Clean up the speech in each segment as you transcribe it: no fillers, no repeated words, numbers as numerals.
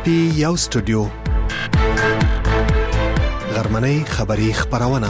پټي یو سټوډیو غرمنۍ خبری خبرونه.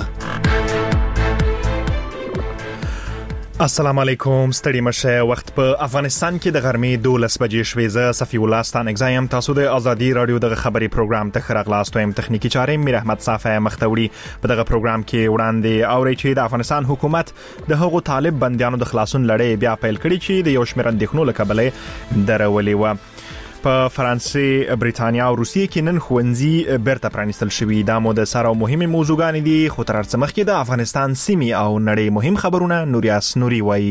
السلام علیکم، ستړي مشه. وخت په افغانستان کې د غرمې 12 بجې شوې. زه صفی الله ستان اگزایم. تاسو د ازادي رادیو د خبري پروګرام ته خراغلاست وایم. تخنیکی چارې میر احمد صافه مختوړي. په دغه پروګرام کې وړاندې اوري چې د افغانستان حکومت د هغو طالب بنديانو د خلاصون لړۍ بیا پیل کړي چې د یو شمېر اندېښنو له کبله درولې و. په فرانسې، بریتانیا او روسیې کې نن ښوونځي بیرته پرانیستل شوي. دا مو د سره مهمه موضوعګانې دي، خو تر څه مخکې د افغانستان سیمې او نړۍ مهم خبرونه نوریاس نوري وایي.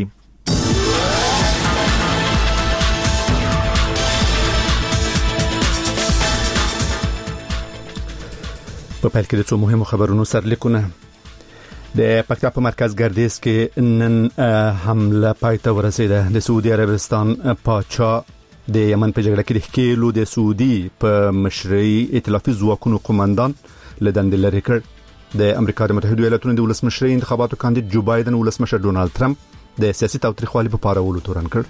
په پیل کې د څو مهمو خبرونو سرلیکونه. د پکتیا په مرکز ګردیز کې نن حمله پای ته ورسېده. د سعودي عربستان پاچا د یمن په جګړه کې د ښکېلو د سعودي په مشرۍ ائتلافي ځواکونو قومندان له دندې لرې کړ. د امریکا د متحده ایالاتونو د ولسمشرۍ انتخاباتو کاندید جو بایدن ولسمشر ډونالد ترامپ د سیاسي تاوتریخوالي په پارولو تورن کړ.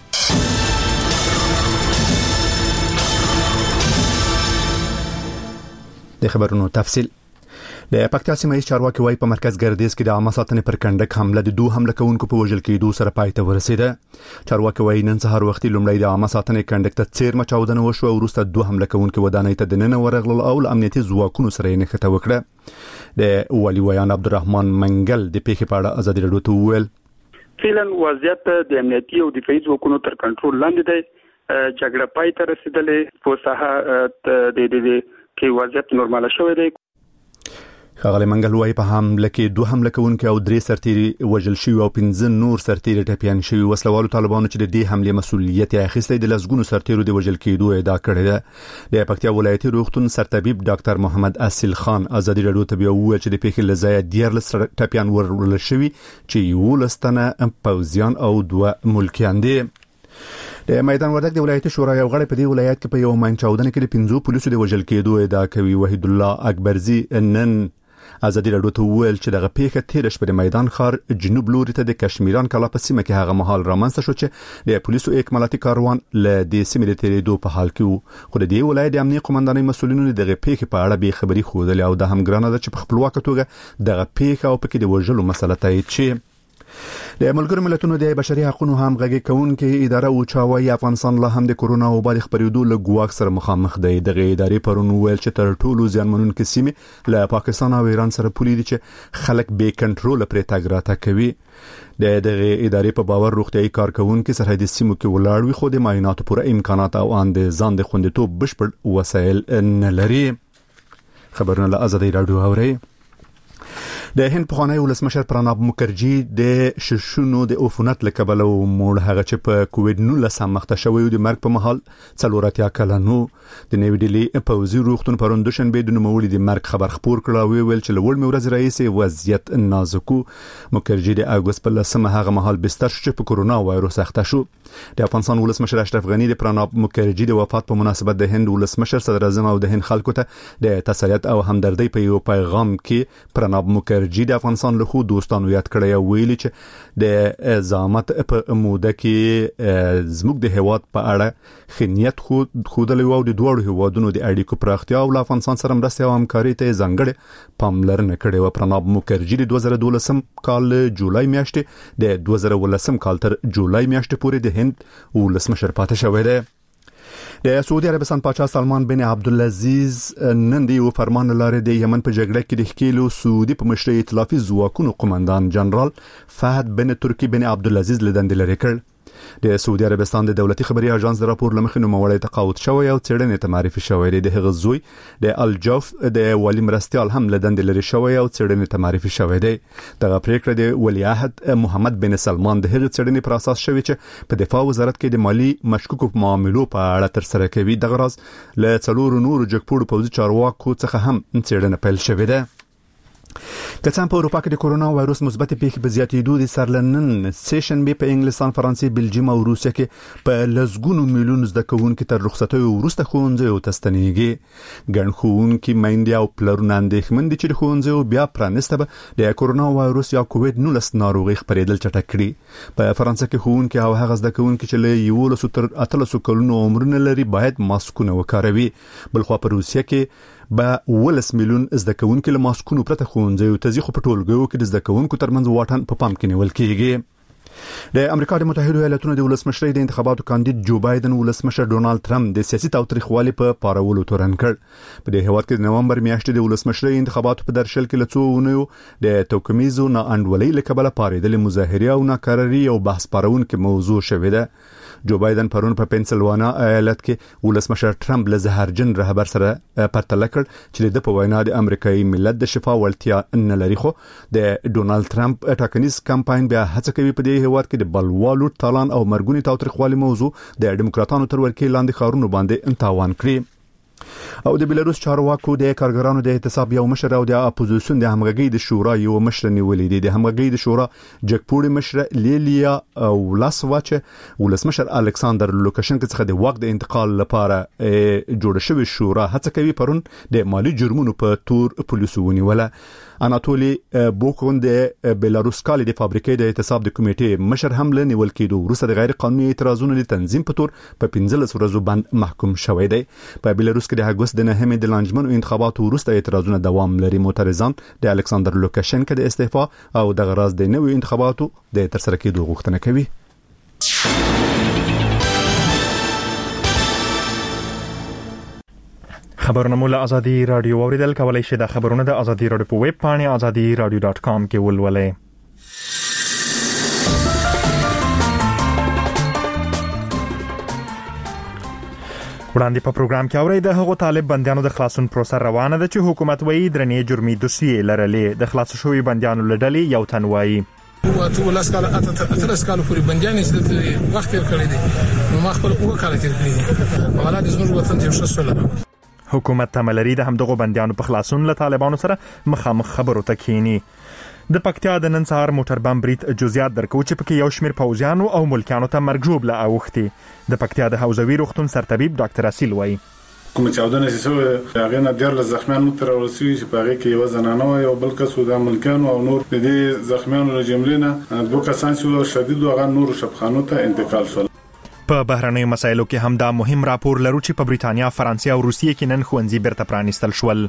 د خبرونو تفصیل. د پکتیا سیمه ییز چارواکي وايي په مرکز ګردیز کې د عامه ساتنې پر کنډک حمله د دوه حمله کوونکو په وژل کېدو سره پای ته ورسېده. چارواکي وايي نن سهار وختي لومړی د عامه ساتنې کنډک ته څیرمه چاودنه وشوه او وروسته دوه حمله کوونکو ودانۍ ته دننه ورغلل او امنیتي ځواکونو سره یې نښته وکړه. د والي ویان عبدالرحمن منګل د پیښې په اړه ازادي رادیو ته وویل: فعلا وضعیت د امنیتي او دفاعي ځواکونو تر کنټرول لاندې دی. جګړه پای ته رسیدلې، په ساحه د کې وضعیت نورمال شوی دی. ښاغلی منګل وايي په حمله کې دوه حمله کوونکي او 3 سرتیري وژل شوي او 15 نور سرتیري ټپیان شوي. وسلوالو طالبانو چې د دې حملې مسؤلیت یې اخیستی د لسګونو سرتیرو د وژل کېدو ادعا کړې ده. د پکتیا ولایتي روغتون سرطبیب ډاکټر محمد اصیل خان ازادي رادیو ته وویل چې د پیښې له ځایه 14 ټپیان ورول شوي چې 11 تنه پوځیان او 2 ملکیان دي. د میدان وردګ د ولایتي شورا یو غړی په دې ولایت کې په یو ماین چاودنه کې د 15 پولیسو د وژل کېدو ادعا کوي. وحید الله اکبرزي نن ازادي رادیو ته وویل چې دغه پیښه تیر شپه د میدان ښار جنوب لوري ته د کشمیران کلا په سیمه کې هغه مهال رامنځته شو چې د پولیسو اکمالاتي کاروان له دې سیمې د تیرېدو په حال کې وو. خو د دې ولایت د امنیتي قومندانۍ مسؤلینو دغه پیښه په اړه به خبري خوده او د هم ګرانه ده چې په خپلواک توګه دغه پیښه او پکې د وژلو مسله تایید شي. د ملګرو ملتونو د بشري حقوقو همغږي کوونکې اداره اوچاوي افغانستان له هم د کورونا وبا د خپرېدو له ګواښ سره مخامخ دی. دغه ادارې پرون ویل چې تر ټولو زیانمنونکې سیمې له پاکستان او ایران سره پولې دي چې خلک بې کنټرول پرې تګ راتګ کوي. دغه ادارې په باور روغتيایي کارکونکو سرحدي سیمو کې ولاړ وي، خو د معایناتو پوره امکانات او ان د ځان د خوندیتوب بشپړ وسایل نه لري. خبرونه له ازادي رادیو اوري. د هند پخوانی ولسمشر پراناب مکرجي د ششونو د عفونت له کبله مړ. هغه چې په کووډ 19 مخته شوی د مرګ په محل 44 کلنو. د نوې ډیلی پوځي روغتون پرون دوشنبه د نوموړي د مرګ خبر خپور کړ او ویل چې لوړ مورز رئیس وضعیت نازکو. مکرجي د اگست په 10 هغه محل بستر شو چې په کورونا وایروس اخته شو. د افغانستان ولسمشر اشرف غنی د پراناب مکرجي د وفات په مناسبت د هند ولسمشر صدر اعظم او د هند خلکو ته د تسلیت او همدردی په یو پیغام کې پراناب مکرجي د افغانستان له خو دوستانو یاد کړی او ویلي چې د زعامت په موده کې زموږ د هیواد په اړه خنیت خودلې او د دوړو هیوادونو د اړیکو پراختیا او افغانستان سره مرسته او همکاري ته ځانګړي پاملرنه کړې و. پراناب مکرجي د 2012 کال جولای میاشتې د 2019 کال تر جولای میاشتې پورې د هند ولسمشر پاتې شوی دی. د سعودي عربستان پاچا سلمان بن عبدالعزیز نن دی فرمان لاره د یمن په جګړه کې د ښکېلو سعودي په مشرۍ ائتلافي ځواکونو قومندان جنرال فهد بن ترکی بن عبدالعزیز له دندې لرې کړ. د سعودي عربستان د دولتي خبري اژانس د راپور لمخې نوموړی تقاعد شوی او څېړنې ته معرفي شوی دی. د هغه زوی د الجوف د والی مرستيال هم له دندې لرې شوی او څېړنې ته معرفي شوی دی. دغه پریکړه د ولیعهد محمد بن سلمان د هغه څېړنې پر اساس شوی چې په دفاع وزارت کې د مالی مشکوکو معاملو په اړه تر سره کوي. دغه راز له څلورو نورو جګپوړو پوځي چارواکو څخه هم څېړنه پیل شوې ده. که څنګه په اروپا کې د کورونا وایروس مثبت پیښې په زیاتېدو دي سرلنن سیشن به په انګلستان، فرانسې، بلجیم او روسیه کې په لسګونو میلیون زده کوونکو تر رخصتۍ وروسته ښوونځیو ته ستنېږي. ګڼ ښوونکي میندې او پلرونه اندېښمن دي چې د ښوونځیو بیا پرانیسته به د کورونا وایروس یا کووډ-19 ناروغي خپرېدل چټک کړي. په فرانسه کې ښوونکي او هغه زده کوونکي چې له 11 تر 18 کلونو عمرونه لري باید ماسکونه وکاروي. بلخوا په روسیه کې به 10 میلیون زده کوونکي له ماسکونو پرته ښوونځیو ته ځي، خو په ټولګیو کې د زده کوونکو ترمنځ واټن په پام کې نیول کېږي. د امریکا د متحده ایالاتونو د ولسمشرۍ د انتخاباتو کاندید جو بایدن ولسمشر ډونالد ټرمپ د سیاسي تاوتریخوالي په پارولو تورن کړ. په دې هیواد کې د نومبر میاشتې د ولسمشرۍ انتخاباتو په درشل کې له څو اونیو د توکمیزو ناانډولۍ له کبله پارېدلې مظاهرې او ناکراري او بحث پارونکې موضوع شوې ده. جو بایدن پرون په پنسلوانیا ایالت کې ولسمشر ټرمپ له زهرجن رهبر سره پرتله کړ چې د په وینا د امریکایي ملت د شفا وړتیا نه لري، خو د ډونالد ټرمپ ټاکنیز کمپاین بیا هڅه کوي په دې هیواد کې د بلوالو تالان او مرګونی تاوتریخوالي موضوع د ډیموکراتانو تر ورکې لاندې خارونو باندې انتاوان کړي. او د بیلاروس چارواکو د کارګرانو د احتساب یو مشر او د اپوزیسیون د همغږي د شورا یو مشر نیولې دي. د همغږي د شورا جګپوړي مشر لیلیا ولاسواچ ولسمشر الکساندر لوکاشنکو څخه د واک د انتقال لپاره جوړ شوی شورا هڅه کوي پرون د مالی جرمونو په تور پولیسو ونیوله. اناتولی بوکون د بیلاروس کالي د فابریکې د احتساب د کمیټې مشر هم له نیول کېدو وروسته د غیر قانوني اعتراضونو د تنظیم په تور په 15 ورځو باندې محکوم شوی دی. په بیلاروس کې د اگست د 9 د لانجمنو انتخاباتو وروسته اعتراضونه دوام لري. معترضان د الکساندر لوکاشنکو د استعفا او د غراز د نوي انتخاباتو د ترسره کېدو غوښتنه کوي. خبرونه مو له ازادي رادیو اوریدل کولای شئ. د خبرونه د ازادي رادیو په ویب پاڼه azadiradio.com کې ولولئ. وړاندې په پروګرام کې اورئ د هغو طالب بندیانو د خلاصون پروسه روانه ده چې حکومت وایي درنې جرمي دوسیې لرلې. د خلاص شوي بندیانو له ډلې یو تن وایي ټول اسکال اترسکال پورې بندیان چې وخت یې کړی دی نو ما خپل وکاله تیر کړی دی. حواله د زموږ وطن ته ښه سول. حکومت تملري د همدغه بندیانو په خلاصون له طالبانو سره مخامخ خبرو ته کینی. د پکتیا د نن سهار موټر بم بریټ جزئیات درکو چې پکې یو شمیر پوځیانو او ملکیانو ته مرګ ژوبله اوختي. د پکتیا د حوزوي روغتون سرطبيب ډاکټر اصیل وایي کوم چې اودنه چې هغه نه ډېر زخمیان متر ورسوي چې په هغه کې یو زنانه او یو بل کس د ملکیانو او نور د دې زخمیانو له جملې نه دوه کسان چې شدید او هغه نور شفخانو ته انتقال شول. په بهرنۍ مسایلو کې هم دا مهم راپور لرو چې په بریټانیا، فرانسې او روسیې کې نن ښوونځي بیرته پرانیستل شول.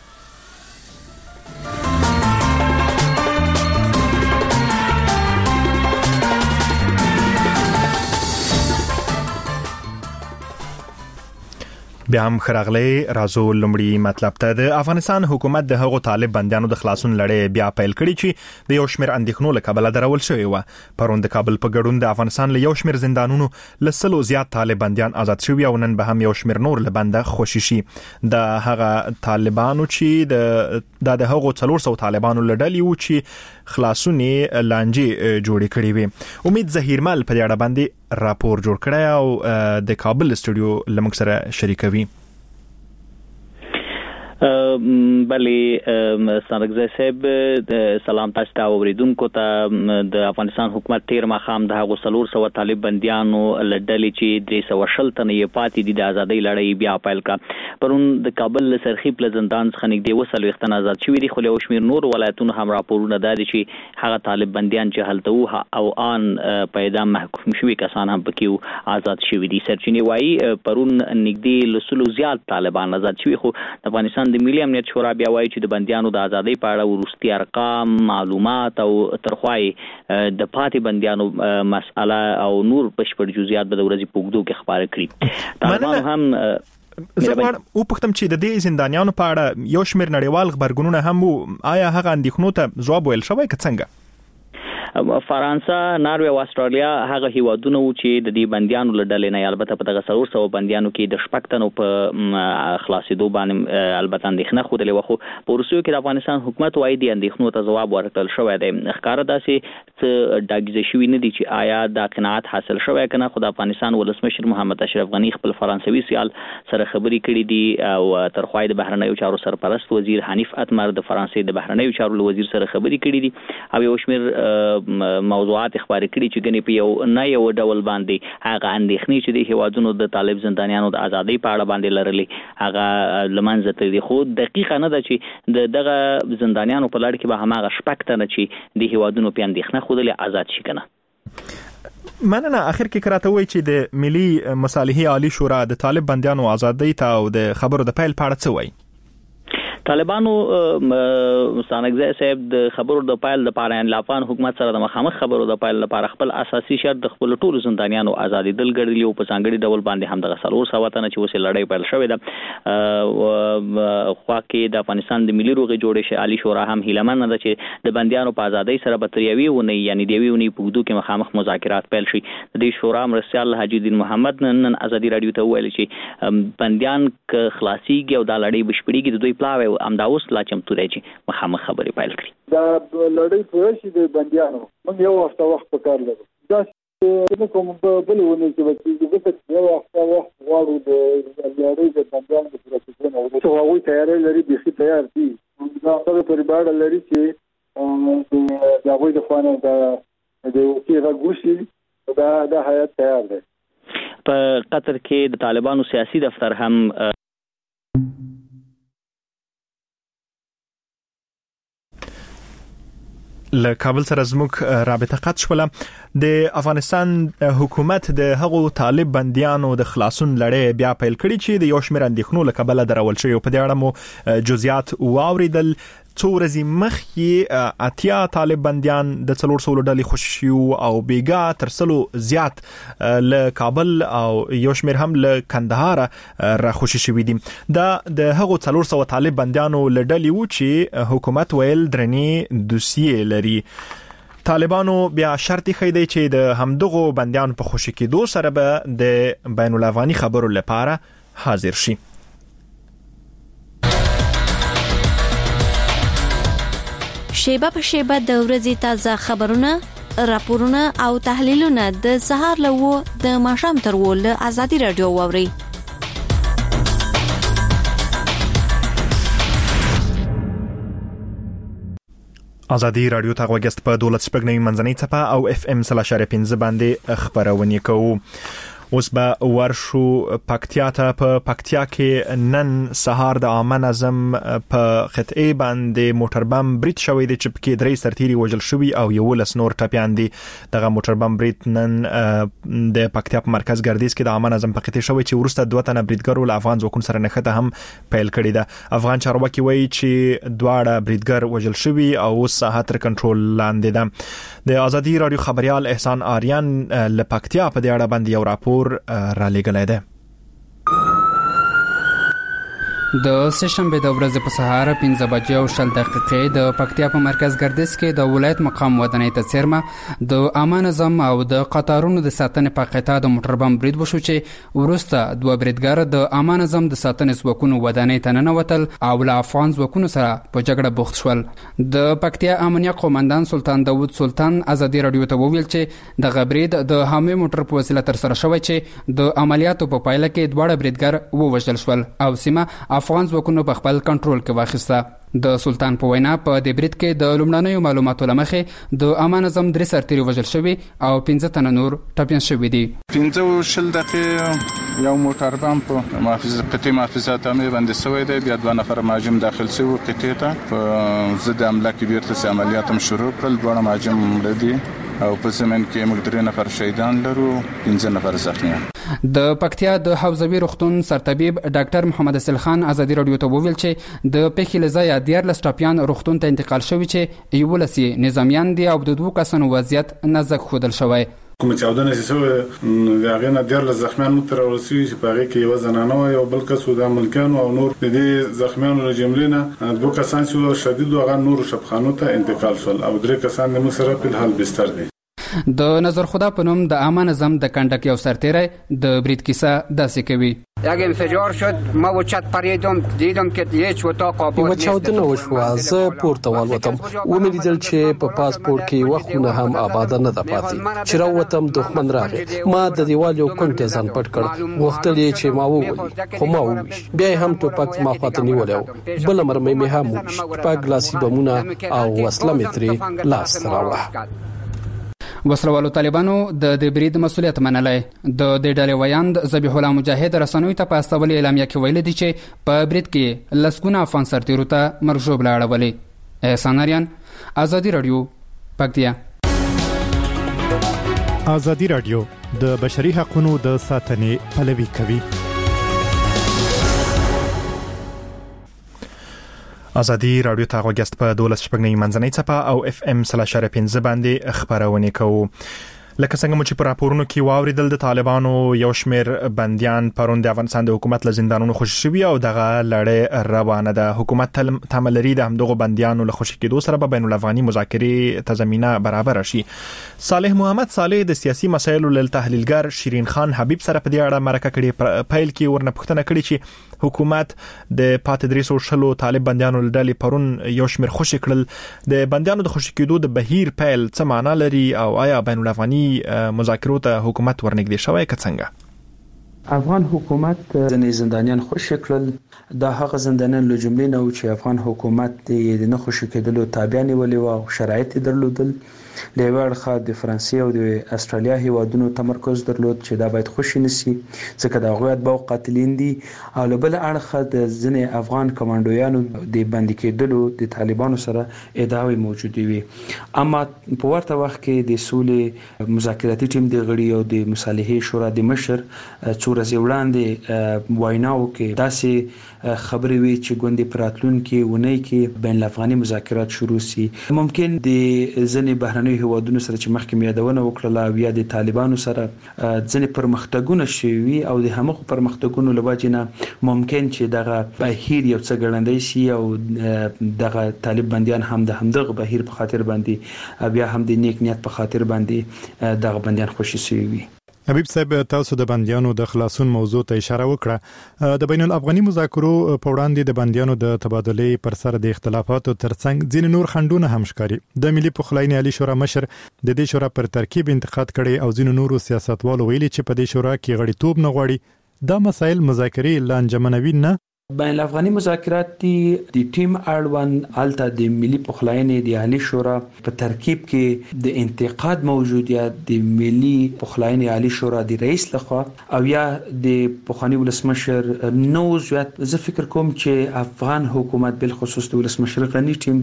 بیا هم خراغلی رازو لمړی مطلب ته د افغانستان حکومت د هغو طالب بندیانو د خلاصون لړۍ بیا پیل کړي چې د یو شمیر اندېښنو له کبله درول شوی و. پرون د کابل په ګډون د افغانستان له یو شمیر زندانونو له 100 زیات طالب بندیان آزاد شوي او نن به هم یو شمیر نور له بنده خوشي شي. د هغه طالبانو چې د هغو 400 طالبانو له ډلې و چې خلاصونې لانجې جوړې کړې وي. امید زهیرمل په دې اړه باندې راپور جوړ کړی او د کابل استودیو لمک سره شریکوي. بلې سرګزی صاحب سلام تاسو ته اوریدونکو ته. د افغانستان حکومت تیر مخام د هغو 400 طالب بندیانو لړلې چې 320 تنه یې پاتې دي د ازادۍ لړۍ بیا پیل کړه. پرون د کابل سرخی پل زندان څخه نږدې 200 تنه آزاد شوي دي، خو له شمیر نور ولایتونو هم راپورونه دي چې هغه طالب بندیان چې هلته او ان په اعدام محکوم شوي کسان هم پکې آزاد شوي دي. سرچینې وایي پرون نږدې له 100 زیات طالبان آزاد شوي، خو د افغانستان د ملي امنیت شورا بیا وایي چې د بندیانو د ازادۍ په اړه وروستي ارقام، معلومات او ترخوای د پاتې بندیانو مسأله او نور بشپړ جزئیات به د ورځې په اوږدو کې خبره کړي. طالبانو هم زغوار او پختم چې د دې زندانیانو په اړه یو شمیر نړیوال خبرګونونه هم آیا هغه اندېښنو ته ځواب ویل شوی که څنګه؟ فرانسه، ناروې او استرالیا هغه هیوادونه و چې د دې بندیانو له ډلې نه البته په دغه 300 بندیانو کې د شپږتنو په خلاصېدو باندې البته اندېښنه خوده خو په روسیو کې د افغانستان حکومت وايي د اندېښنو ته ځواب ورکړل شوی دی. ښکاره داسې څه ډاګیزه شوي نه دي چې آیا دا قناعت حاصل شوی کنه. خو د افغانستان ولسمشر محمد اشرف غنی خپل فرانسوي سیال سره خبرې کړې دي او ترخوای د بهرنیو چارو سرپرست وزیر حنیف اتمر د فرانسې د بهرنیو چارو وزیر سره خبرې کړې دي او یو شمېر موضوعات خبرې کړي چې ګنې په یو ډول باندې هغه اندېښنې چې د هیوادونو د طالب زندانیانو د ازادۍ په اړه باندې لرلې هغه لمنځه تللي. خو دقیقه نه ده چې دغه زندانیانو په لړ کې به هماغه شپږتنه چې د هیوادونو په اندېښنه خوده آزاد شي کنه. مننه. اخر کې کراته وای چې د ملي مصالحې عالی شورا د طالب بندیانو ازادۍ ته او د خبرو د پیل په اړه څه وایي؟ طالبانو ستانګزی صاحب د خبرو د پایل لپاره افغان حکومت سره د مخامخ خبرو د پایل لپاره خپل اساسي شرط د خپل ټولو زندانیانو ازادي دل ګرځي او په ځانګړي ډول باندې هم د 300 تنه چې وسه لړۍ پیل شوې ده. خو کې د افغانستان د ملي روغې جوړې عالی شورا هم هیلمن ده چې د بندیانو په ازادۍ سره به تریوي ونی یعنی دیوي ونی په دوه کې مخامخ مذاکرات پیل شي. د دې شورا مرستيال حاجی الدین محمد نن ازادي رادیو ته ویل چې بندیان ک خلاصيږي او د لړۍ بشپړيږي د دوی پلاوي امدا اوس لا چمتو دی چې مخامخ خبرې پیل کړي. دا لړۍ پوره شي د بندیانو موږ یو هفته وخت په کار لرو. دا چې کوم بل ونه چې یو هفته وخت غواړو د لړۍ د بندیانو د پروسې نه څه هغوی تیاری لري بيخي تیار دي. دا هغه پرېباړه لري چې د هغوی د خوانه د کیغه ګوشي دا حیات تیار دی. په قطر کې د طالبانو سیاسي دفتر هم له کابل سره زموږ رابطه قطع شوله. د افغانستان حکومت د هغو طالب بندیانو د خلاصون لړۍ بیا پیل کړي چې د یو شمېر اندېښنو له کبله درول شوی. په دې اړه مو جزئیات واوریدل. څو ورځې مخکې اتیا طالب بندیان د 400 ډلې خوشي او بیګا تر 100 زیات له کابل او یو شمېر هم له کندهار را خوشي شوي دي. دا د هغو 400 طالب بندیانو له ډلې و چې حکومت ویل درنې دوسیې لري. طالبانو بیا شرط خېدی چې د همدغو بندیانو په خوشي کېدو سره به د بین الافغاني خبرو لپاره حاضر شي. شیبه په شیبه د ورځې تازه خبرونه، راپورونه او تحلیلونه د سهار له د ماښام تر له ازادي رادیو واوري. ازادي رادیو ته غوښتل په 12 منځنۍ صفه او FM 3.5 باندې خبرونه کوو. اوس به ورشو پکتیا ته. په پکتیا کې نن سهار د عامه نظم په قطعه باندې موټر بم برید شوی دی چې پکې 3 سرتیري وژل شوي او 11 نور ټپیان دي. دغه موټر بم برید نن د پکتیا په مرکز ګردیز کې د عامه نظم په قطعه شوی چې ورسته 2 تنه بریدګرو له افغان ځواکونو سره نښته هم پیل کړې ده. افغان چارواکي وایي چې دواړه بریدګر وژل شوي او اوس ساحه تر کنټرول لاندې ده. د ازادي رادیو خبريال احسان آریان له پکتیا په دې اړه باندې یو راپور را لګلای دی. د سهشنبه د ورځې په سهار 15:10 د پکتیا په مرکز ګردیز کې د ولایت مقام ودانۍ ته څیرمه د عامه نظم او د قطارونو د ساتنې په قطعه د موټر بم برید وشو چې ورسته 2 بریدګر د عامه نظم د ساتنې ځواکونو ودانۍ ته ننوتل او له افغان ځواکونو سره په جګړه بوخت شول. د پکتیا امنیه قومندان سلطان داوود سلطان ازادي رادیو ته وویل چې د غبرید د حامي موټر په وسیله تر سره شوی چې د عملیاتو په پایله کې 2 بریدګر ووژل شول او سیمه افغان ځواکونو په خپل کنټرول کې واخیسته. د سلطان په وینا په دې برید کې د لومړنیو معلوماتو لمخې د عامه نظم 3 سرتیري وژل شوي او 15 تنه نور ټپیان شوي دي. 15 دقیقې یو موټر بم په قطعه محافظات امنیه باندې شوی دی. بیا 2 نفر مهاجم داخل شوي قطعه ته په ضد حمله کې بیرته عملیات هم شروع کړل. 2 مهاجم مړه دي او په زمين کې موږ 3 نفر شهیدان لرو، 15 نفر زخمیان. د پکتیا د حوزوي روغتون سرطبيب ډاکټر محمد اسل خان ازادي رادیو ته وویل چې د پیښې لزایا 14 ټپیان روغتون ته انتقال شوی چې 11 نظامیان دي او د 2 کسانو وضعیت نازک ښودل شوی. کوم چاودنه چې د هغه نه ډېر زخمیان تر ورسوي چې په هغه کې یو زنانه او بل کس د ملکانو او نور د دې زخمیانو له جملې نه دوه کسان چې شدید او هغه نور شفخانو ته انتقال شول او درې کسان د مصر په حال بستر دي. د نظر خدا په نوم د امان اعظم د کنډک یو سرتیری د برید کیسه داسې کوي. یک انفجار شد ما و چت پریدم دیدم که هیچ اتاق آباد نیست. چاودنه وشوه زه پورته والوتم ومې لیدل چې په پاسپورت کې یوه خونه هم آباده نه ده پاتې. چې راووتم دښمن راغی ما د دیوال یو کونټ ځان پټ کړ غوښتل یې چې ما وولي خو ما وویش بیا هم ټوپک ما خواته نیولی و بله مرمۍ مې هم وویشت ټوپک ګلاسي بمونه او وسله مې ترې لاسته راوړه. وسلوالو طالبانو د برید مسولیت منلای. د ډلې ویاند ذبیح الله مجاهد رسنوي ته په استول اعلامیه کې ویل دي چې په برید کې لسګونه افغان سرتیرو ته مرګ ژوبله اړولې. احسان اریان، ازادي رادیو، پکتیا. ازادي رادیو د بشري حقوقو د ساتنې پلوي کوي. ازادي رادیو ته غوښتل په 12 شپږنۍ منځنۍ چپه او FM 3.15 باندې خبرونه کوو. لکه څنګه مو چې په راپورونو کې واوریدل د طالبانو یو شمېر بنديان پرون د افغانستان د حکومت له زندانونو خوشي شوي او دغه لړۍ روانه ده. حکومت تملري د همدغه بنديانو له خوشي کېدو سره به بین الافغاني مذاکرې ته زمينه برابر شي. صالح محمد صالح د سیاسي مسایلو له تحلیلګر شیرین خان حبیب سره په دې اړه مرکه کړې. پایل کې ورنه پوښتنه کړې چې حکومت د پاتدریسو شلو طالب بنديانو له ډلې پرون یو شمېر خوشي کړل. د بنديانو د خوشي کېدو د بهیر پیل څه معنا لري او آیا بین الافغاني مذاکرات حکومت ورنګدې شوی که څنګه؟ افغان حکومت ځنې زندانیان خوشي کړل. دا هغه زندانیان له جملې نه و چې افغان حکومت د نه خوشي کېدلو تابع نیولې و او شرایط درلودل. له یو اړخه د فرانسې او د استرالیا هیوادونو تمرکز درلود چې دا باید خوشي نشي ځکه دا غویات به قاتلین دي او له بل اړخه د ځنې افغان کمانډویانو د بندي کېدلو د طالبانو سره ادعاوې موجودې وي. اما په ورته وخت کې د سولې مذاکراتي ټیم د غړي او د مصالحې شورا د مشر څو ورځې وړاندې ویناو کې داسې خبرې وي چې ګوندې پراتلونکي ونی کې بین الافغاني مذاکرات شروع سي. ممکن د ځنې بهرنۍ هیوادونو سره چې مخکې یادونه وکړه بیا د طالبانو سره ځنې پرمختګونه شوي او د همغه پرمختګونو لوجه نه ممکن چې دغه بهیر یو څه ګړندی شي او دغه طالب بنديان هم د همدغه بهیر په خاطر باندې بیا هم د نیک نیت په خاطر باندې دغه بنديان خوشي شوي وي. حبیب صاحب تاسو د بنديانو د خلاصون موضوع ته اشاره وکړه. د بین الافغاني مذاکرو په وړاندې د بنديانو د تبادلې پر سر د اختلافاتو ترڅنګ ځین نور خنډونه هم ښکاري. د ملي پخلاینې عالی شورا مشر د دې شورا پر ترکیب انتقاد کړي او ځین نور سیاستوالو ویلي چې په دې شورا کې غړیتوب نه غواړي. دا مسایل مذاکرې لانجمنوي نه. بین الافغاني مذاکرات د ټیم اړوند الته د ملي پخلاینې د عالی شورا په ترکیب کې د انتقاد موجودیت د ملي پخلاینې عالی شورا د رئیس لخوا او یا د پخوانی ولسمشر نو زیات زه فکر کوم چې افغان حکومت بل خصوص د ولسمشر غنی ټیم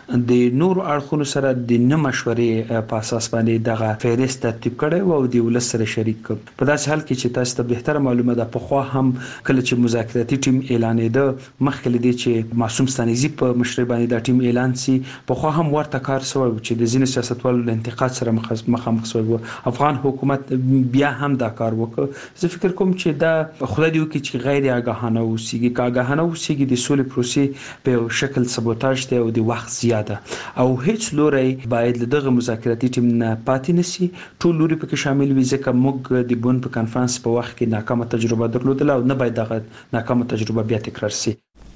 د نور اړخونو سره د نه مشورې په اساس باندې دغه فهرست ترتیب کړي او د ولس سره شریک کړ. په داسې حال کې چې تاسو ته بهتره معلومه ده په خو هم کله چې مذاکراتي ټیم اعلان د مخکې دي چې معصوم ستانیزي په مشرۍ باندې د ټیم اعلان سي په خو هم ورته کار سوی چې د ځینې سیاستوالو له انتقاد سره مخامخ شوی. افغان حکومت بیا هم دا کار وکړ. زه فکر کوم چې دا خدای دې وکړي چې غیر آگاهانه اوسېږي. که آگاهانه اوسېږي د سولې پروسې په شکل سبوتاژ دی او د وخت زیاده او هیڅ لوري باید دغه مذاکراتي ټیم نه پاتې نشي. ټول لوري پکې شامل وي ځکه موږ د بون په کانفرنس په وخت کې ناکامه تجربه درلودله او نه باید دغه ناکامه تجربه بیا تکرار شي.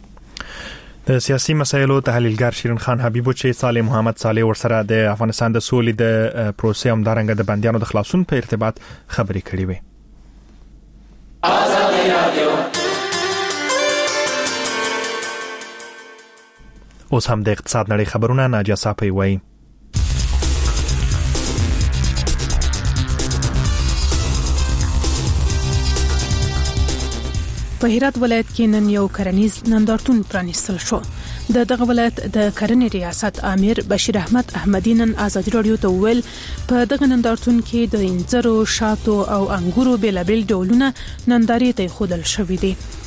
د سیاسي مسایلو تحلیلګر شیرین خان حبیب چې صالح محمد صالح ورسره د افغانستان د سولې د پروسې هم دارنګ د بنديانو د خلاصون په ارتباط خبرې کړې وي. ازادي رادیو اوس هم د اقتصاد نړۍ خبرونه ناجیه صافی وایي. په هرات ولایت کې نن یو کرنیز نندارتون پرانیستل شو. دغه ولایت د کرنې ریاست امیر بشیر احمد احمدی نن ازادي رادیو ته ویل په دغه نندارتون کې د انځرو، شاتو او انګورو بیلابل ډولونه نندارې ته خودل شوې دي.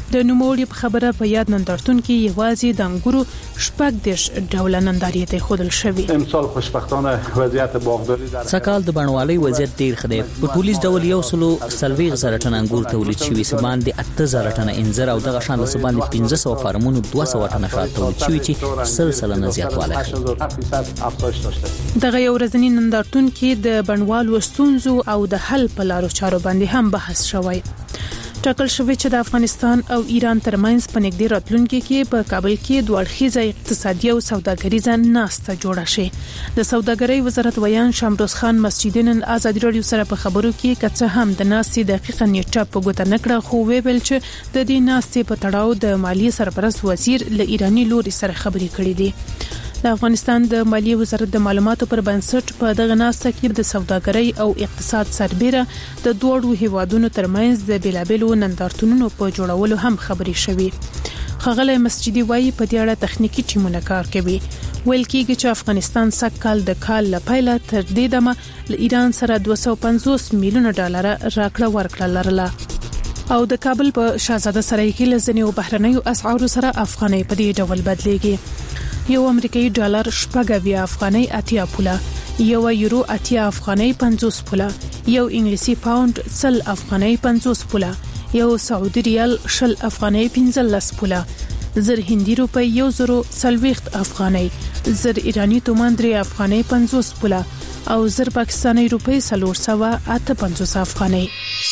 د نوموړي په خبره په یاد نندارتون کې یوازې د انګورو شپږ دیش ډول نندارې ته خودل شوی. امسال خوشبختانه وضعیت باغداری در سکهال د بڼوالۍ وضعیت ډیر ښه دی. په ټولیز ډول 140 ټن انګور تولید شوي، سباند 8000 ټن انځر او دغه شان سباند 1500 فارمونو 200 ټن شات تولید شوي چې سلسله زیاتوالی کوي. دغه یو ورځنی نندارتون کې د بڼوالو ستونزو او د حل په لارو چارو باندې هم بحث شوی. ټاکل شوی چې د افغانستان او ایران ترمنځ په نږدې راتلونکي کې په کابل کې دوه اړخیزه اقتصادي او سوداګریزه ناسته جوړه شي. د سوداګرۍ وزارت ویان شامروز خان مسجدین آزادي رادیو سره په خبرو کې کڅه هم د ناستې دقیقه نیټه په ګوته نکړه، خو ویل چې د دې ناستې په تړاو د مالیې سرپرست وزیر له ایرانی لوري سره خبرې کړې دي. د افغانستان د مالیې وزارت د معلوماتو پر بنسټ په دغه ناسته کې د سوداګرۍ او اقتصاد سربېره د دوړو هیوادونو ترمنځ د بیلابېلو نندارتونونو په جوړولو هم خبرې شوې. خغله مسجدي وایي په دې اړه تخنیکی ټیمونه کار کوي. ویل کېږي چې افغانستان سږ د کال لپاره تر دې دمه له ایران سره 250 میلیونه ډالر راکړه ورکړه لرله او د کابل په شاهزاده سرای کې لزنیو بهرنیو اسعارو سره افغانۍ په دې ډول بدلېږي. یو امریکایي ډالر 80 افغانۍ 80 پوله، یو یورو 80 افغانۍ 50 پوله، یو انګلیسي پاوند 100 افغانۍ 50 پوله، یو سعودي ریال 20 افغانۍ 15 پوله، زر هندي روپی 1040 افغانۍ، زر ایرانی تومان 3 افغانۍ 50 پوله او زر پاکستانی روپی 458 افغانۍ.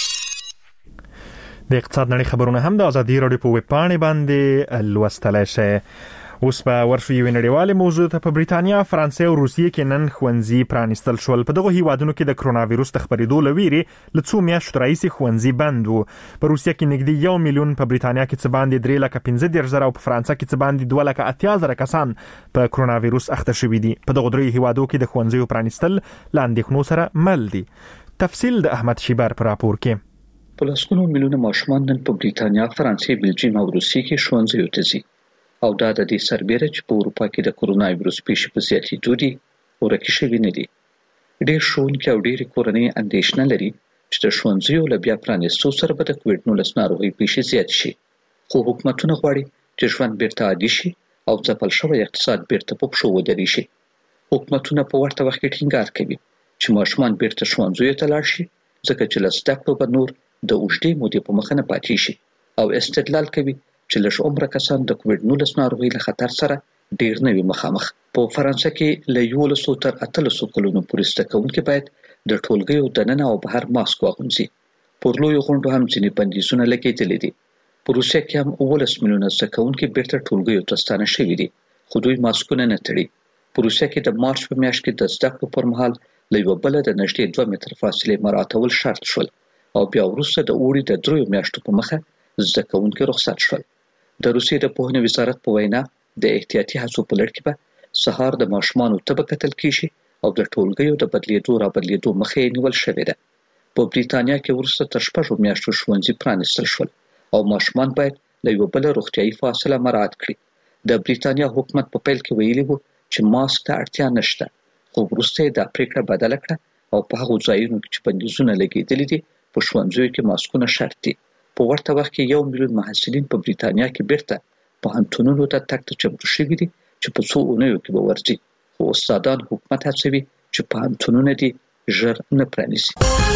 د اقتصاد نړۍ خبرونه هم د آزادي رادیو په ویب پاڼه باندې لوستلای شئ. اوس په ورشو یو نړیواله موضوع ته په بریتانیا، فرانسې او روسیې کې نن ښوونځي پرانیستل شول. په دغه هیوادونو کې د کرونا وایروس د خپرېدو لویري له څو میاشتو راهیسې ښوونځي بند وو. په روسیې کې نږدې 1 میلیون، په بریتانیا کې څه باندې 3,15,000 او په فرانسې کې څه باندې 2,80,000 کسان په کرونا وایروس اخته شوي دي. په دغه درې هیوادو کې د ښوونځیو پرانیستل له اندېښنو سره مل دي. تفصیل د احمد شیبر پر راپور کې. په لسګونو میلیونه ماشومان نن په بریتانیا، فرانسې، بلجیم او روسیې کې ښوونځیو ته ځي او دا د دې سربېره چې په اروپا کې د کرونا وایروس پیښې په زیاتېدو دي ورکې شوي نه دي. ډېر ښوونکي او ډېرې کورنۍ اندېښنه لري چې د ښوونځیو له بیا پرانیستو سره به د کووډ-19 ناروغۍ پیښې زیاتې شي، خو حکومتونه غواړي چې ژوند بیرته عادي شي او ځپل شوی اقتصاد بیرته په پښو ودرېږي. حکومتونه په ورته وخت کې ټینګار کوي چې ماشومان بیرته ښوونځیو ته لاړ شي، ځکه چې له زده کړو به نور د اوږدې مودې په مخه نه پاتې شي، او استدلال کوي چې لږ عمره کسان د کووډ-19 ناروغۍ له خطر سره ډیر نه وي مخامخ. په فرانسه کې له 1100 تر 800 کلونو پورې زده کوونکي باید د ټولګیو دننه او بهر ماسک واغوندي. پر لویو غونډو هم ځینې بندیزونه لګېدلي دي. په روسیه کې هم 19 میلیونه زده کوونکي بیرته ټولګیو ته ستانه شوي دي، خو دوی ماسکونه نه تړي. په روسیه کې د مارچ په میاشت کې د زده کړو پر مهال له یوه بله د نږدې 2 متر فاصلې مراعاتول شرط شول او بیا وروسته د اوړي د 3 میاشتو په مخه زده کوونکي رخصت شول. د روسیې د پوهنې وزارت په وینا د احتیاطي هڅو په لړ کې به سهار د ماشومانو ته به کتل کیږي او د ټولګیو د بدلیدو را بدلیدو مخه یې نیول شوې ده. په بریتانیا کې وروسته تر 6 میاشتو ښوونځي پرانیستل شول او ماشومان باید له یوه بله روغتیایي فاصله مراعات کړي. د بریتانیا حکومت په پیل کې ویلي وو چې ماسک ته اړتیا نشته، خو وروسته یې دا پریکړه بدله کړه او په هغو ځایونو کې چې بندیزونه لګېدلي دي په ښوونځیو کې ماسکونه شرط دي. په ورته وخت کې 1 میلیون محصلین په بریتانیا کې بیرته پوهنتونونو ته تګ ته چمتو شوي دي چې په څو اونیو کې به ورځي، خو استادان حکومت هڅوي چې پوهنتونونه دې ژر نه پرانیسي.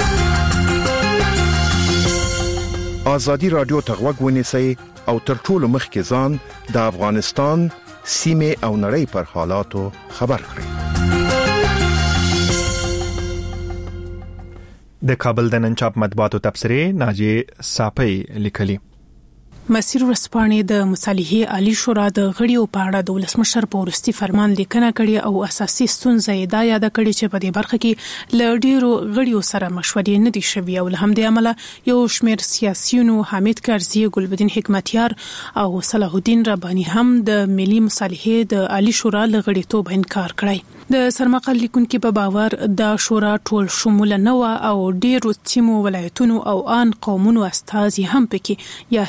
آزادي رادیو ته غوږ ونیسئ او تر ټولو مخکې ځان د افغانستان سیمې او نړۍ پر حالاتو خبر کړئ. د کابل د نن چاپ مطبوعاتو تبصره ناجی صافی لیکلي. مسیر ورسپانې د مصالحې عالی شورا د غړیو په اړه د ولسمشر په ورستي فرمان لیکنه کړې او اساسي ستونزې یې دا یاد کړې چې په دې برخه کې له ډیرو غړیو سره مشورې نه دي شوي او له همدې امله یو شمېر سیاسيونو حامد کرزي، ګلبدین حکمتیار او صلاح الدین رباني هم د ملي مصالحې د عالی شورا له غړیتوب انکار کړی. د سرمقال لیکونکو په باور دا شورا ټول شمول نه و او ډیرو سیمو ولایتونو او ان قومونو استازي هم پکې یا هیڅ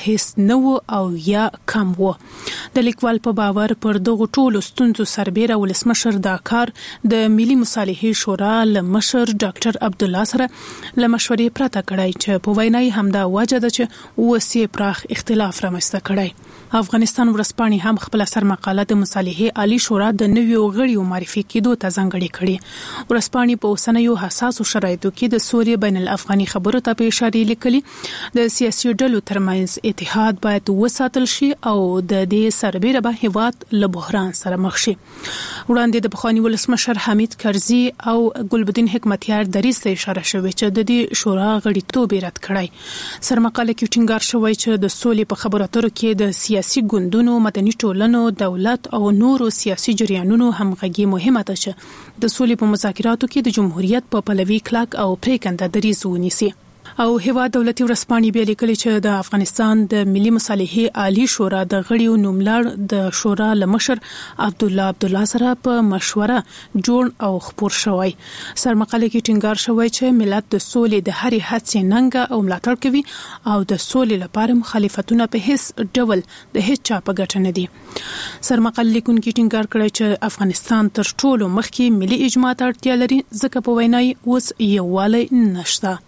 نه او یا کم و. د لیکوال په باور پر دغه ټولو ستونزو سربېره ولسمشر دا کار د ملي مصالحې شورا له مشر ډاکټر عبدالله سره له مشورې پرته کړی چې په وینا یې همدا وجه ده چې وسې پراخ اختلاف رامنځته کړی. افغانستان ورځپاڼې هم خپل سرمقاله د مصالحې عالی شورا د نویو غړیو معرفي کېدو ته ځانګړې کړې. ورځپاڼې په اوسنیو حساسو شرایطو کې د سوریې بین الافغاني خبرو ته په اشاره لیکلي د سیاسي ډلو ترمنځ اتحاد باید وساتل شي او د دې سربېره به هیواد له بحران سره مخ شي. وړاندې د پخواني ولسمشر حمید کرزي او ګلبدین حکمتیار دریځ ته اشاره شوې چې د دې شورا غړیتوب رد کړی. سرمقاله کې ټینګار شوی چې د سولې په خبرو اترو کې د سیاسي ګوندونو، مدني ټولنو، دولت او نورو سیاسي جریانونو همغږي مهمه ده چې د سولې په مذاکراتو کې د جمهوریت په پلوي کلک او پریکنده دریځ ونیسي. او هیواد دولتي ورځپاڼې بیا لیکلي چې د افغانستان د ملي مصالحې عالی شورا د غړیو نوملړ د شورا له مشر عبدالله سره په مشوره جوړ او خپور شوی. سرمقاله کې ټینګار شوی چې ملت د سولې د هرې هڅې ننګه او ملاتړ کوي او د سولې لپاره مخالفتونه په هیڅ ډول د هیڅ چا په ګټه نه دي. سرمقاله لیکونکي ټینګار کړی چې افغانستان تر ټولو مخکې ملي اجماع ته اړتیا لري ځکه په وینا یې اوس یووالی نشته.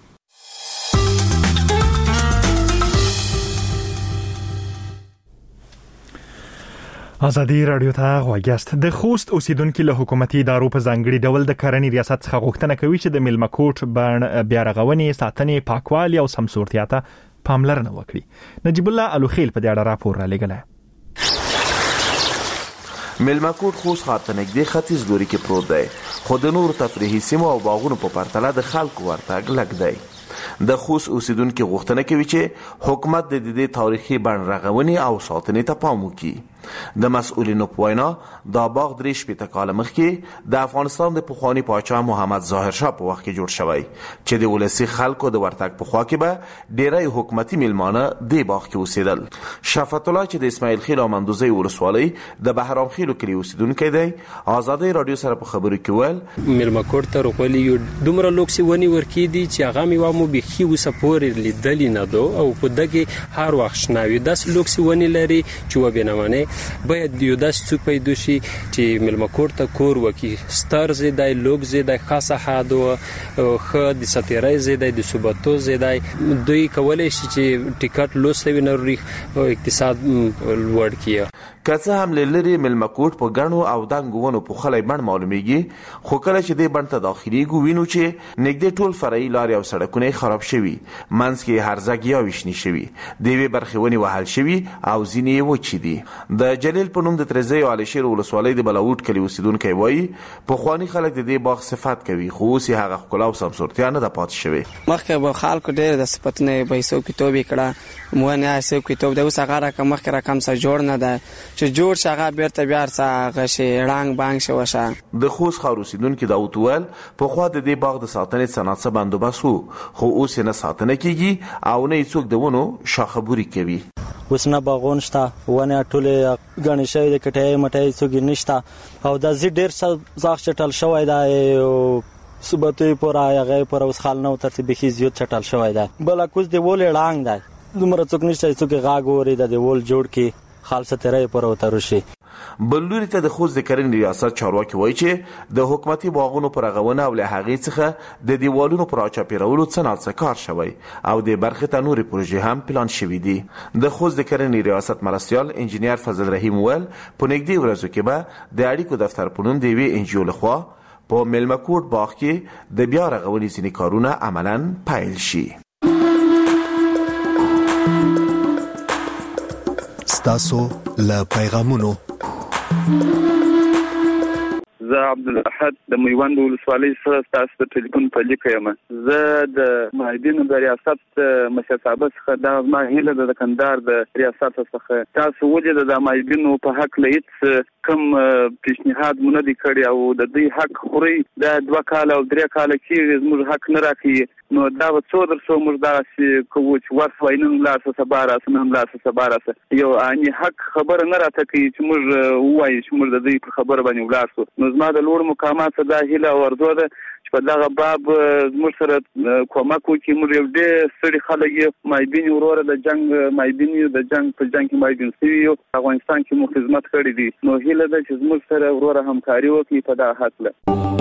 ازادي رادیو ته غوښتل د خوست اوسیدونکو له حکومتي ادارو په ځانګړي ډول د کرنې ریاست څخه غوښتنه کوي چې د ملمکوټ بڼ بیا رغونې، ساتنې، پاکوالي او سمسورتیا ته پاملرنه وکړي. نجیب الله الوخیل په دې اړه راپور را لېږلی. ملمکوټ خوست ښار ته نږدې ختیځ لوري کې پروت دی، خو د نورو تفریحي سیمو او باغونو په پرتله د خلکو ورتګ لږ دی. د خوست اوسیدونکو غوښتنه کوي چې حکومت د دې تاریخي بڼ رغونې او ساتنې ته پام وکړي. د مسؤلینو په وینا دا باغ 3 کاله مخکې د افغانستان د پخوانی پاچا محمد ظاهر شاه په وخت کې جوړ شوی چې د ولسی خلکو د ورتګ په خوا کې به ډیری حکومتي میلمانه د باغ کې اوسېدل. شفت الله چې د اسماعیل خیل او مندوزي ولسوالۍ د بهرام خیل کلی اوسیدونکی دی، آزادۍ رادیو سره په خبرو کې ویل ملمکوټ ته رغولي دومره لوکسي ونی ورکی دي چې هغه میوه مو بخي وسپورې لیدلې نه دو او په دغه هر وخت شناوي داس لوکسي ونی لري چې وبینونه باید یو داس څوک پیدا شي چې ملمکوټ ته کور وکي ستار زیدای لوګ زیدای خاصه حادو خ د ساتیرای زیدای د صوباتو زیدای دوی کولای شي چې ټیکټ لوسوي نوري اقتصاد لوړ کیه. که هم لری ملمکوټ په غنو او دنګونو په خلای بڼ معلومیږي، خو کله چې د بڼ ته داخلي ګوینو چې نګدې ټول فرعي لارې او سړکونه خراب شوي، منځ کې هرزګ یا وښنی شوي، دیوی برخونی وهل شوي او ځینې وچې دي. د جلیل په نوم د ترزی او علشیر ولسوالۍ د بلاوټ کلی اوسیدونکو وایي په خواني خلک د دې باغ صفات کوي، خو اوس هغه خپل او سمسورتیا نه د پات شوی. مخکې به خلکو ډېر د صفاتونه به سو کتاب کړه مو نه سو کتاب د اوس هغه رقم مخکې رقم سره جوړ نه ده چې جوړ شغه بیرته بیا سره غشي رنگ بانګ شو شه. د خوست ښار اوسیدونکو د اوتوال په خوا د دې باغ د ساتنې صنعت بندوبست خو اوس نه ساتنه کیږي او نه څوک دونه شاخبوري کوي. اوس نه باغون شته ونه ټوله غنی شوی د کټای مټای څوک نشته او د زی ډیر ځاخ چټل شوی دا صوبته پر هغه پر اوس خال نو ترتیب خي زیات چټل شوی دا بل کوز دی ول ړانګ دی دومره څوک نشته څوک غاګوري د ول جوړ کی خال سترای پر وترشي. بلوري ته د خوست د کرنې ریاست چارواکي وایي چې د حکومتي باغونو پر غوونه او له هغې څخه د دیوالونو پر اچاپیرولو څه کار شوی او د برخې ته نورې پروژې هم پلان شوي دي. د خوست د کرنې ریاست مرستیال انجینیر فضل رحیم ویل په نږدې ورځو کې به د اړیکو دفتر په نوم د یوې انجیو لخوا په ملمکوټ باغ کې د بیا رغونې ځینې کارونه عملاً پیل شي. ستاسو له پیغامونو زه عبدالاحد د میوند ولسوالۍ سره تاسو ته ټلیفون په لیکه یم. زه د معیدینو د ریاست مشر صاحب څخه دا ما هیله د کندهار د ریاست څخه تاسو ولې د معیدینو په حق لید کم پیشنهاد مونږ دي کړی او د دې حق خوري د 2 کال او 3 کال کې زموږ حق نه راکړي نو دا څو درسو موږ دا کوچ ورسوي نن لا سبارا یو اني حق خبر نه راته کوي چې موږ وایي چې موږ د دې خبر باندې ولاسو نو زما د لوړ مقامات دا هیله ورزو ده چې په دغه باب موږ سره کومک وکړي. موږ یو ډېر ستړي خلک یو مایبین وروره د جنگ مایبین یو د جنگ په جنگ کې مایبین شوي یو افغانستان کې مو خدمت کړی دي. نو هیله ده چې موږ سره وروره همکاري وکړي په دغه حق له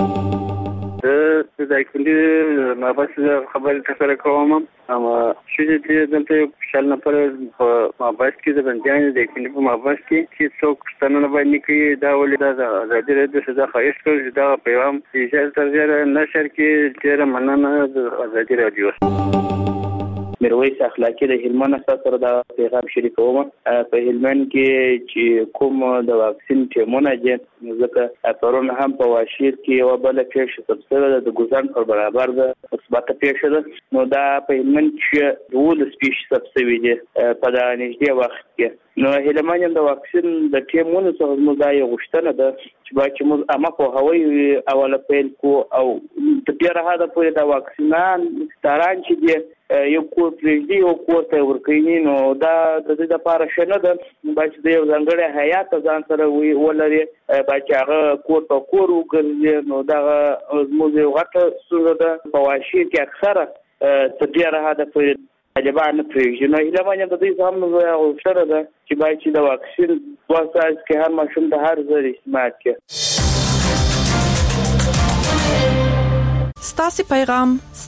د داخلي مابس خبرې تاسو کوم اما چې دلته شل نفر په مابس کې د بندیان د داخلي په مابس کې چې څوک ستنه باندې کې دا ولې دا آزادي رادیو سزا خواهش کوي دا پیغام چې تر ډیره نشر کې ډیره مننه د آزادي رادیو. میرویس اخلاقی د هلمند سره دا پیغام شریکوم. په هلمند کې چې کوم د واکسین ټیمونه دي ځکه پرون هم په واشیر کې یو بل پیښه تفصیل د ګوزان پر برابر د مثبت پیښه ده. نو دا په هلمند کې ډول سپیش تفصیل دي په دا نږدې وخت کې. نو هلمند د واکسین د ټیمونو څخه موږ دا یو غوښتنه ده چې باید موږ امه په هوایي اوله پیل کو او د ډیره هدا پورې د واکسینان تاران چې دي یو کور پرېږدي او کور ته ورکوي. نو دا د دې لپاره ښه نه ده باید د یو ځانګړي هیات ځان سره ولري باید هغه کور ته کور وګرځي. نو دا زموږ یو غټه ستونزه ده په واشیر کې اکثره د ډیره هدا پورې طالبان نه پرېږدي. نو هیله د دې هم غوښتنه ده چې باید چې د واکسین واساس کې هر ماشوم د هر ځای استعمال کړي. ستاسو پیغام